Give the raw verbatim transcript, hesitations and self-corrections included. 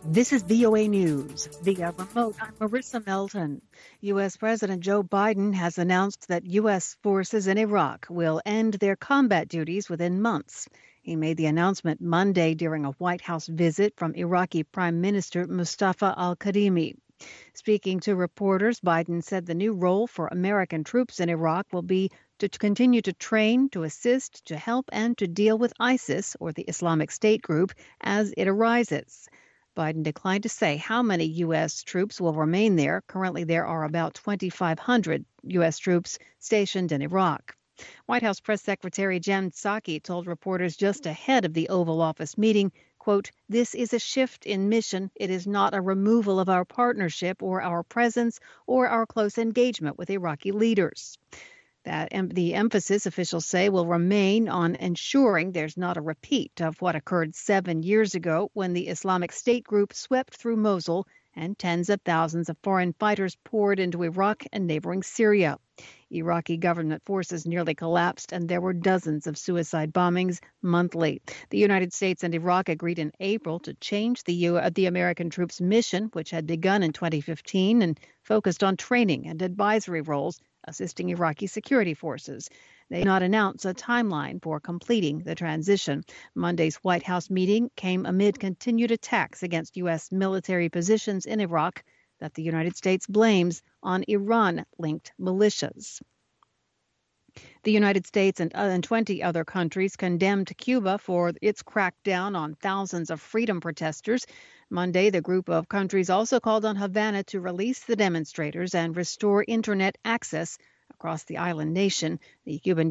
This is V O A News via remote. I'm Marissa Melton. U S. President Joe Biden has announced that U S forces in Iraq will end their combat duties within months. He made the announcement Monday during a White House visit from Iraqi Prime Minister Mustafa al-Kadhimi. Speaking to reporters, Biden said the new role for American troops in Iraq will be to continue to train, to assist, to help, and to deal with ISIS, or the Islamic State group, as it arises. Biden declined to say how many U S troops will remain there. Currently, there are about twenty-five hundred U S troops stationed in Iraq. White House Press Secretary Jen Psaki told reporters just ahead of the Oval Office meeting, quote, "This is a shift in mission. It is not a removal of our partnership or our presence or our close engagement with Iraqi leaders." That the emphasis, officials say, will remain on ensuring there's not a repeat of what occurred seven years ago when the Islamic State group swept through Mosul and tens of thousands of foreign fighters poured into Iraq and neighboring Syria. Iraqi government forces nearly collapsed, and there were dozens of suicide bombings monthly. The United States and Iraq agreed in April to change the, U- the American troops' mission, which had begun in twenty fifteen and focused on training and advisory roles, assisting Iraqi security forces. They did not announce a timeline for completing the transition. Monday's White House meeting came amid continued attacks against U S military positions in Iraq that the United States blames on Iran-linked militias. The United States and, uh, and twenty other countries condemned Cuba for its crackdown on thousands of freedom protesters. Monday, the group of countries also called on Havana to release the demonstrators and restore internet access across the island nation. The Cuban